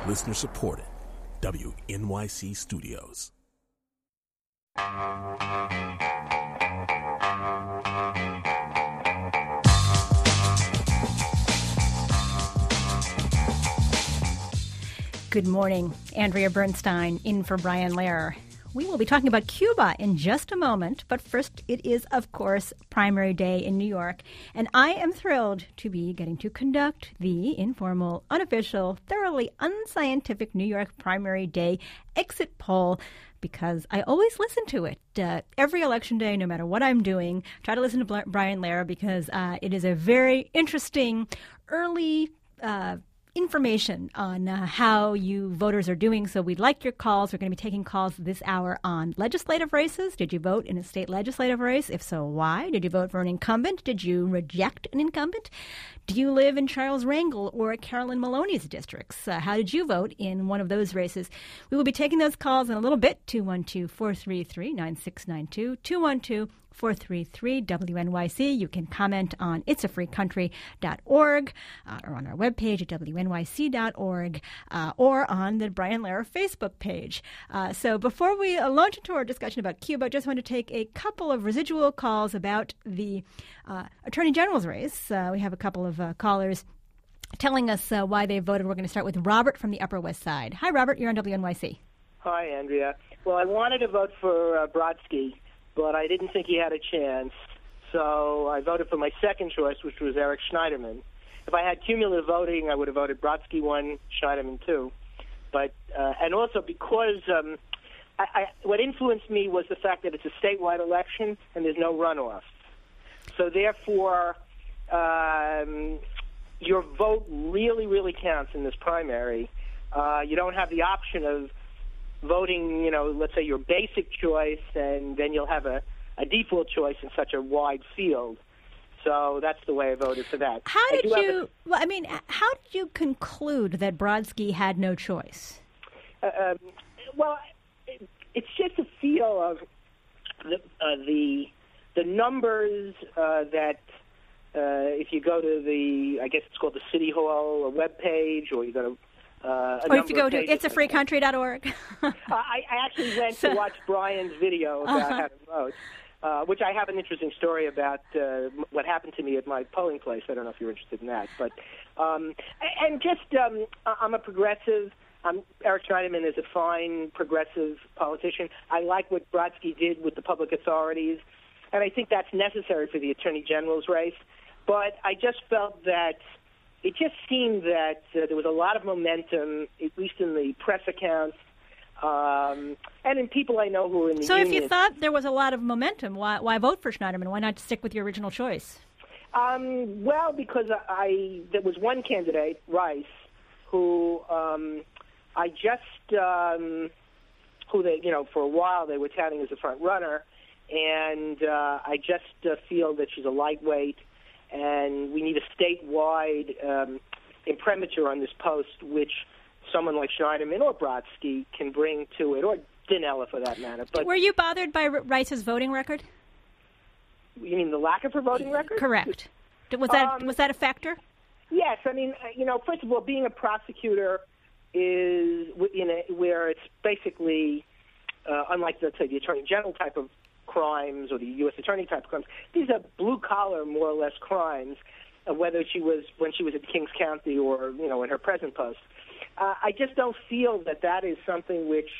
Listener supported. WNYC Studios. Good morning. Andrea Bernstein in for Brian Lehrer. We will be talking about Cuba in just a moment, but first it is, of course, primary day in New York, and I am thrilled to be getting to conduct the informal, unofficial, thoroughly unscientific New York primary day exit poll because I always listen to it every election day, no matter what I'm doing. Try to listen to Brian Lehrer because it is a very interesting early information on how you voters are doing. So we'd like your calls. We're going to be taking calls this hour on legislative races. Did you vote in a state legislative race? If so, why? Did you vote for an incumbent? Did you reject an incumbent? Do you live in Charles Rangel or Carolyn Maloney's districts? How did you vote in one of those races? We will be taking those calls in a little bit. 212-433-9692. 212-433-WNYC. You can comment on itsafreecountry.org or on our webpage at WNYC.org or on the Brian Lehrer Facebook page. So before we launch into our discussion about Cuba, I just want to take a couple of residual calls about the Attorney General's race. We have a couple of callers telling us why they voted. We're going to start with Robert from the Upper West Side. Hi, Robert. You're on WNYC. Hi, Andrea. Well, I wanted to vote for Brodsky, but I didn't think he had a chance, so I voted for my second choice, which was Eric Schneiderman. If I had cumulative voting, I would have voted Brodsky 1, Schneiderman 2. But and also because what influenced me was the fact that it's a statewide election and there's no runoff. So therefore, your vote really, really counts in this primary. You don't have the option of voting, let's say your basic choice, and then you'll have a default choice in such a wide field. So that's the way I voted for that. How did you conclude that Brodsky had no choice? It's just a feel of the numbers that if you go to I guess it's called the City Hall webpage, or you go to or if you go to itsafreecountry.org. I actually went to watch Brian's video about how to vote, which I have an interesting story about what happened to me at my polling place. I don't know if you're interested in that. But I'm a progressive. Eric Schneiderman is a fine progressive politician. I like what Brodsky did with the public authorities, and I think that's necessary for the Attorney General's race. But I just felt that it just seemed that there was a lot of momentum, at least in the press accounts, and in people I know who are in the union. So if you thought there was a lot of momentum, why vote for Schneiderman? Why not stick with your original choice? Because there was one candidate, Rice, who who they, for a while they were touting as a front runner, and I just feel that she's a lightweight, and we need a statewide imprimatur on this post, which someone like Schneiderman or Brodsky can bring to it, or Dinella for that matter. But were you bothered by Rice's voting record? You mean the lack of her voting record? Correct. Was that a factor? Yes. I mean, first of all, being a prosecutor is where it's basically unlike, let's say, the Attorney General type of crimes or the U.S. Attorney type of crimes. These are blue-collar, more or less, crimes, whether when she was at Kings County or, in her present post. I just don't feel that is something which...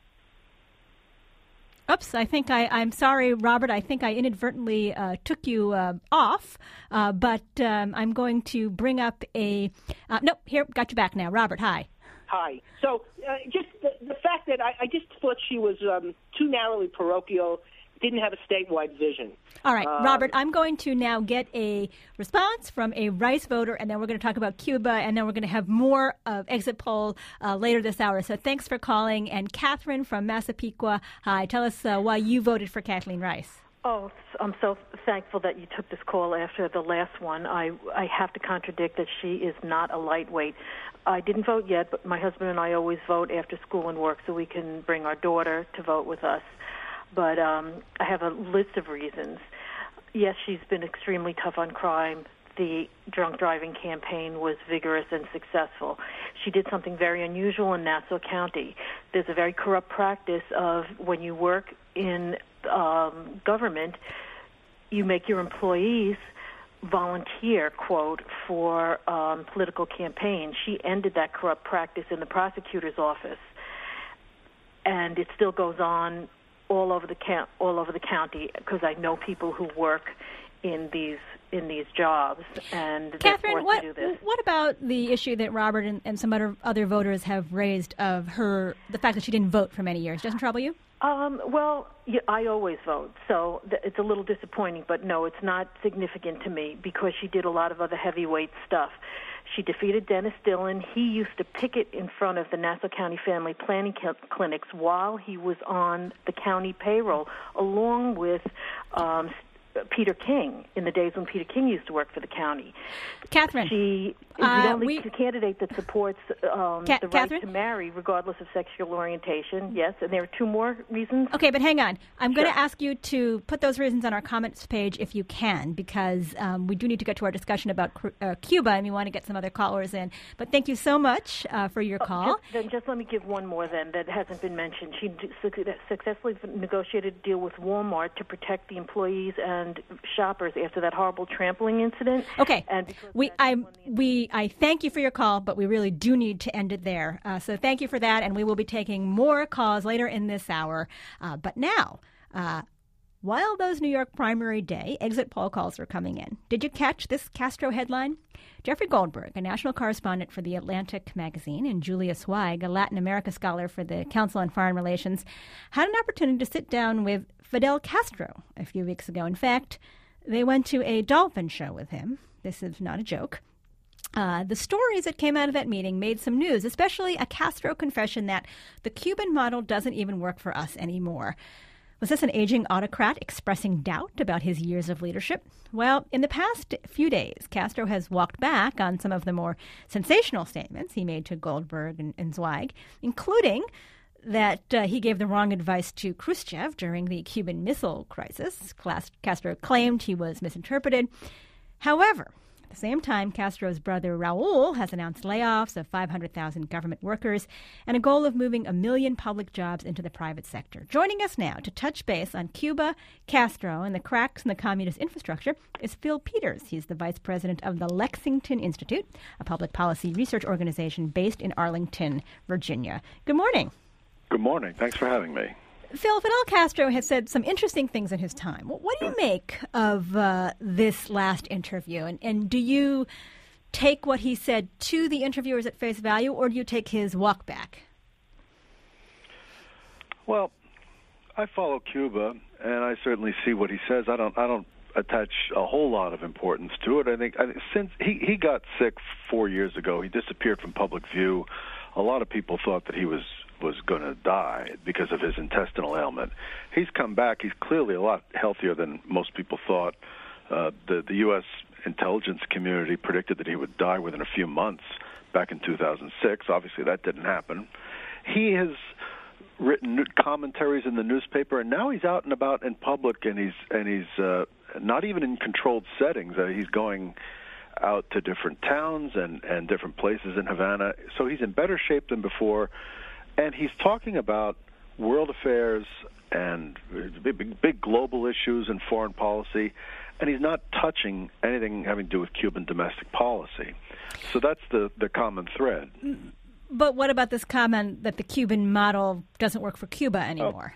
Oops, I'm sorry, Robert. I think I inadvertently took you off, but I'm going to bring up nope, here, got you back now. Robert, hi. Hi. So just the fact that I just thought she was too narrowly parochial, didn't have a statewide vision. All right, Robert, I'm going to now get a response from a Rice voter, and then we're going to talk about Cuba, and then we're going to have more of Exit Poll later this hour. So thanks for calling. And Catherine from Massapequa, hi. Tell us why you voted for Kathleen Rice. Oh, I'm so thankful that you took this call after the last one. I have to contradict that she is not a lightweight. I didn't vote yet, but my husband and I always vote after school and work so we can bring our daughter to vote with us. But I have a list of reasons. Yes, she's been extremely tough on crime. the drunk driving campaign was vigorous and successful. She did something very unusual in Nassau County. There's a very corrupt practice of when you work in government, you make your employees volunteer, quote, for political campaigns. She ended that corrupt practice in the prosecutor's office, and it still goes on all over the county, because I know people who work in these jobs, and Catherine, they're forced to do this. What about the issue that Robert and some other voters have raised of the fact that she didn't vote for many years? Doesn't trouble you? Well, I always vote, so it's a little disappointing, but no, it's not significant to me because she did a lot of other heavyweight stuff. She defeated Dennis Dillon. He used to picket in front of the Nassau County Family Planning Clinics while he was on the county payroll, along with Peter King, in the days when Peter King used to work for the county. Catherine, she is the only candidate that supports the right Catherine? to marry regardless of sexual orientation. Yes, and there are two more reasons. Okay, but hang on. I'm going to ask you to put those reasons on our comments page if you can, because we do need to get to our discussion about Cuba, and we want to get some other callers in. But thank you so much for your call. Just let me give one more then that hasn't been mentioned. She successfully negotiated a deal with Walmart to protect the employees and shoppers after that horrible trampling incident. Okay, and I thank you for your call, but we really do need to end it there. So thank you for that, and we will be taking more calls later in this hour. But now, while those New York primary day exit poll calls are coming in, did you catch this Castro headline? Jeffrey Goldberg, a national correspondent for The Atlantic magazine, and Julia Zweig, a Latin America scholar for the Council on Foreign Relations, had an opportunity to sit down with Fidel Castro a few weeks ago. In fact, they went to a dolphin show with him. This is not a joke. The stories that came out of that meeting made some news, especially a Castro confession that the Cuban model doesn't even work for us anymore. Was this an aging autocrat expressing doubt about his years of leadership? Well, in the past few days, Castro has walked back on some of the more sensational statements he made to Goldberg and Zweig, including that he gave the wrong advice to Khrushchev during the Cuban Missile Crisis. Castro claimed he was misinterpreted. However, at the same time, Castro's brother Raul has announced layoffs of 500,000 government workers and a goal of moving 1 million public jobs into the private sector. Joining us now to touch base on Cuba, Castro, and the cracks in the communist infrastructure is Phil Peters. He's the vice president of the Lexington Institute, a public policy research organization based in Arlington, Virginia. Good morning. Good morning. Thanks for having me. Phil, Fidel Castro has said some interesting things in his time. What do you make of this last interview? And do you take what he said to the interviewers at face value, or do you take his walk back? Well, I follow Cuba, and I certainly see what he says. I don't attach a whole lot of importance to it. I think since he got sick 4 years ago, he disappeared from public view. A lot of people thought that he was going to die because of his intestinal ailment. He's come back. He's clearly a lot healthier than most people thought. The U.S. intelligence community predicted that he would die within a few months back in 2006. Obviously, that didn't happen. He has written commentaries in the newspaper, and now he's out and about in public, and he's not even in controlled settings. He's going out to different towns and different places in Havana. So he's in better shape than before. And he's talking about world affairs and big global issues and foreign policy, and he's not touching anything having to do with Cuban domestic policy. So that's the common thread. But what about this comment that the Cuban model doesn't work for Cuba anymore?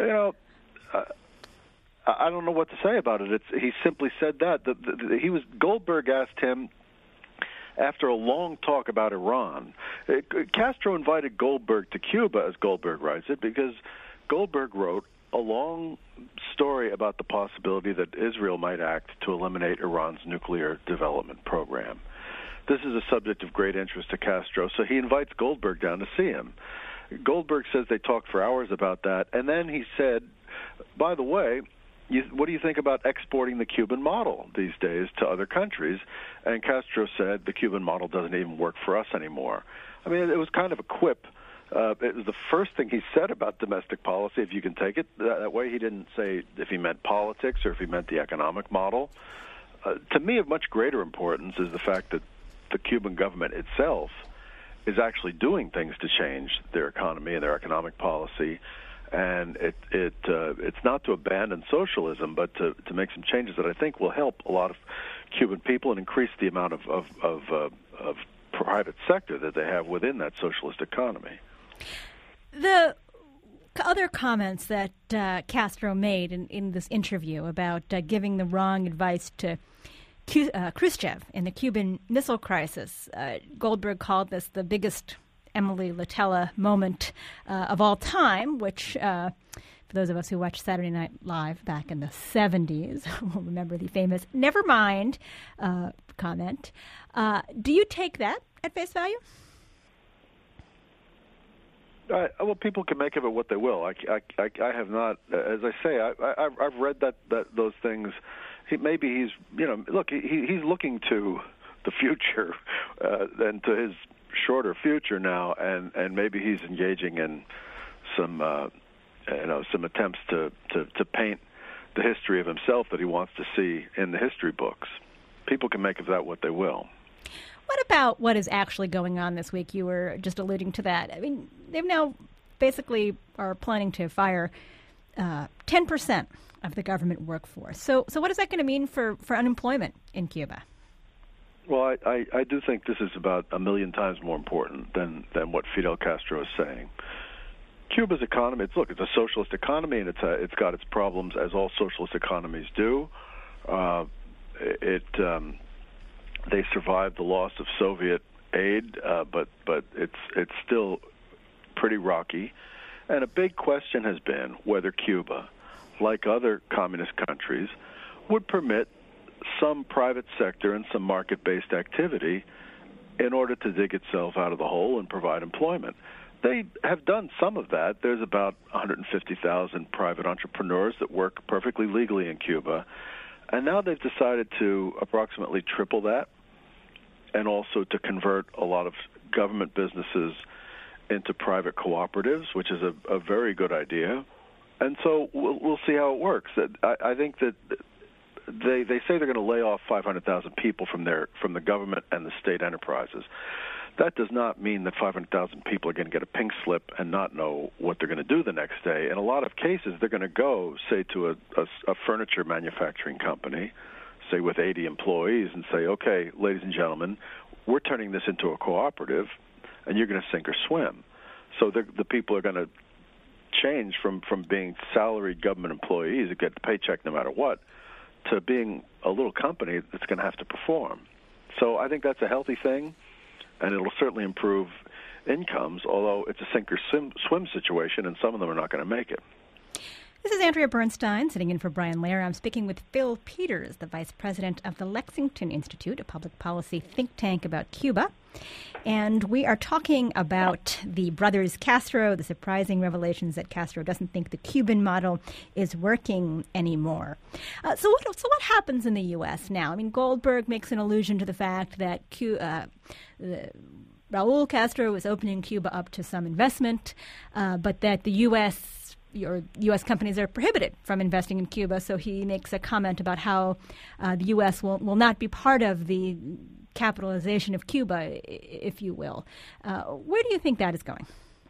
I don't know what to say about it. He simply said that. Goldberg asked him, after a long talk about Iran, Castro invited Goldberg to Cuba, as Goldberg writes it, because Goldberg wrote a long story about the possibility that Israel might act to eliminate Iran's nuclear development program. This is a subject of great interest to Castro, so he invites Goldberg down to see him. Goldberg says they talked for hours about that, and then he said, by the way, what do you think about exporting the Cuban model these days to other countries? And Castro said the Cuban model doesn't even work for us anymore. I mean, it was kind of a quip. It was the first thing he said about domestic policy, if you can take it that way. He didn't say if he meant politics or if he meant the economic model. To me, of much greater importance is the fact that the Cuban government itself is actually doing things to change their economy and their economic policy. And it's not to abandon socialism, but to make some changes that I think will help a lot of Cuban people and increase the amount of private sector that they have within that socialist economy. The other comments that Castro made in this interview about giving the wrong advice to Khrushchev in the Cuban Missile Crisis, Goldberg called this the biggest Emily Litella moment of all time, which for those of us who watched Saturday Night Live back in the 70s will remember the famous "never mind" comment. Do you take that at face value? Well, people can make of it what they will. I have not, as I say, I've read those things. Maybe he's, look, he's looking to the future and to his shorter future now, and maybe he's engaging in some attempts to paint the history of himself that he wants to see in the history books. People can make of that what they will. What about what is actually going on this week? You were just alluding to that. I mean, they've now basically are planning to fire 10% of the government workforce. So what is that going to mean for unemployment in Cuba? Well, I do think this is about a million times more important than what Fidel Castro is saying. Cuba's economy, it's a socialist economy, and it's got its problems, as all socialist economies do. They survived the loss of Soviet aid, but it's still pretty rocky. And a big question has been whether Cuba, like other communist countries, would permit some private sector and some market-based activity in order to dig itself out of the hole and provide employment. They have done some of that. There's about 150,000 private entrepreneurs that work perfectly legally in Cuba. And now they've decided to approximately triple that, and also to convert a lot of government businesses into private cooperatives, which is a very good idea. And so we'll see how it works. I think that they say they're going to lay off 500,000 people from the government and the state enterprises. That does not mean that 500,000 people are going to get a pink slip and not know what they're going to do the next day. In a lot of cases, they're going to go, say, to a furniture manufacturing company, say with 80 employees, and say, okay, ladies and gentlemen, we're turning this into a cooperative, and you're going to sink or swim. So the people are going to change from being salaried government employees that get the paycheck no matter what, to being a little company that's going to have to perform. So I think that's a healthy thing, and it'll certainly improve incomes, although it's a sink-or-swim situation, and some of them are not going to make it. This is Andrea Bernstein, sitting in for Brian Lehrer. I'm speaking with Phil Peters, the vice president of the Lexington Institute, a public policy think tank about Cuba. And we are talking about the brothers Castro, the surprising revelations that Castro doesn't think the Cuban model is working anymore. So what happens in the U.S. now? I mean, Goldberg makes an allusion to the fact that Raul Castro is opening Cuba up to some investment, but that the U.S. companies are prohibited from investing in Cuba. So he makes a comment about how the U.S. will not be part of the capitalization of Cuba, if you will. Where do you think that is going?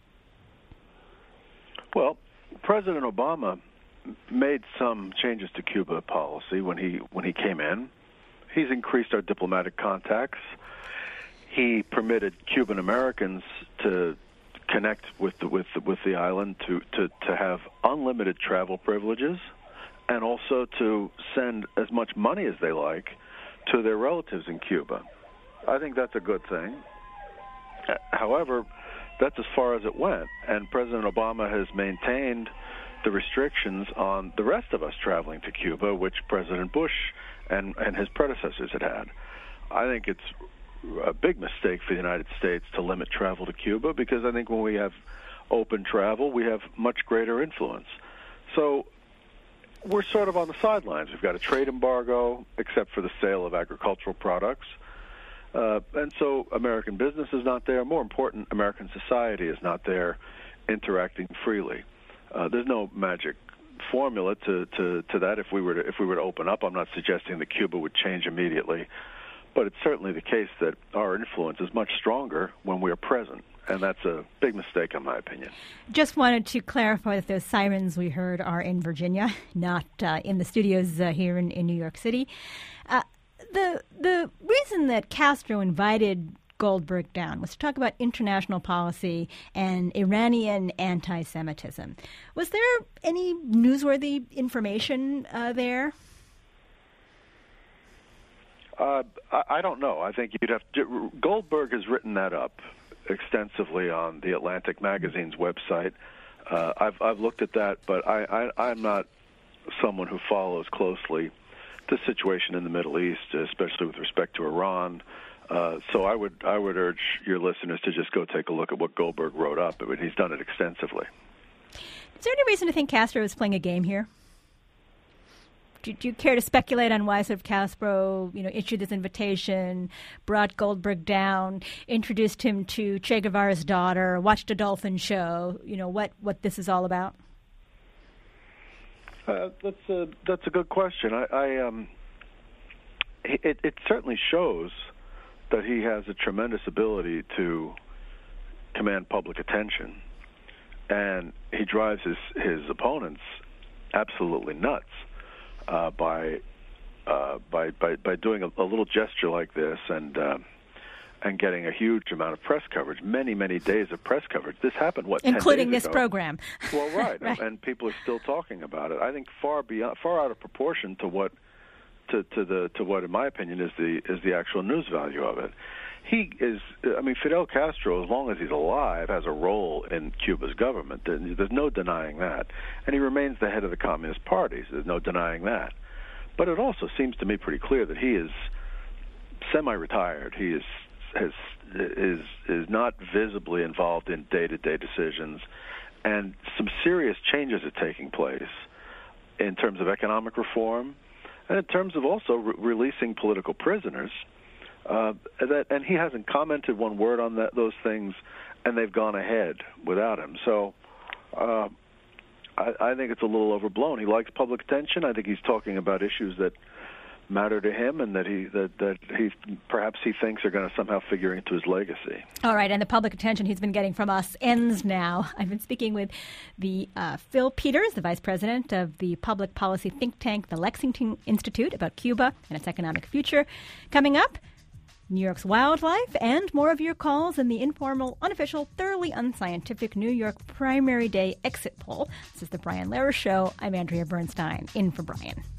Well, President Obama made some changes to Cuba policy when he came in. He's increased our diplomatic contacts. He permitted Cuban Americans to connect with the island, to have unlimited travel privileges, and also to send as much money as they like to their relatives in Cuba. I think that's a good thing. However, that's as far as it went, and President Obama has maintained the restrictions on the rest of us traveling to Cuba, which President Bush and his predecessors had. I think it's a big mistake for the United States to limit travel to Cuba, because I think when we have open travel, we have much greater influence. So we're sort of on the sidelines. We've got a trade embargo, except for the sale of agricultural products. And so American business is not there. More important, American society is not there interacting freely. There's no magic formula to that if we were to open up. I'm not suggesting that Cuba would change immediately, but it's certainly the case that our influence is much stronger when we are present, and that's a big mistake in my opinion. Just wanted to clarify that those sirens we heard are in Virginia, not in the studios here in New York City. The reason that Castro invited Goldberg down was to talk about international policy and Iranian anti-Semitism. Was there any newsworthy information there? I don't know. I think you'd have to. Goldberg has written that up extensively on the Atlantic Magazine's website. I've looked at that, but I'm not someone who follows closely the situation in the Middle East, especially with respect to Iran. So I would urge your listeners to just go take a look at what Goldberg wrote up. I mean, he's done it extensively. Is there any reason to think Castro is playing a game here? Do you care to speculate on why sort of Castro, issued this invitation, brought Goldberg down, introduced him to Che Guevara's daughter, watched a dolphin show? What this is all about? That's a good question. It certainly shows that he has a tremendous ability to command public attention, and he drives his opponents absolutely nuts by doing a little gesture like this and getting a huge amount of press coverage, many days of press coverage. This happened, including 10 days this ago? program. Well, right. Right, and people are still talking about it. I think far out of proportion to what, in my opinion, is the actual news value of it. Fidel Castro, as long as he's alive, has a role in Cuba's government. There's no denying that. And he remains the head of the Communist Party. So there's no denying that. But it also seems to me pretty clear that he is semi-retired. He is not visibly involved in day-to-day decisions, and some serious changes are taking place in terms of economic reform and in terms of also releasing political prisoners. And he hasn't commented one word on those things, and they've gone ahead without him. So I think it's a little overblown. He likes public attention. I think he's talking about issues that matter to him, and that he perhaps he thinks are going to somehow figure into his legacy. All right, and the public attention he's been getting from us ends now. I've been speaking with the Phil Peters, the vice president of the public policy think tank, the Lexington Institute, about Cuba and its economic future. Coming up, New York's wildlife, and more of your calls in the informal, unofficial, thoroughly unscientific New York primary day exit poll. This is the Brian Lehrer Show. I'm Andrea Bernstein, in for Brian.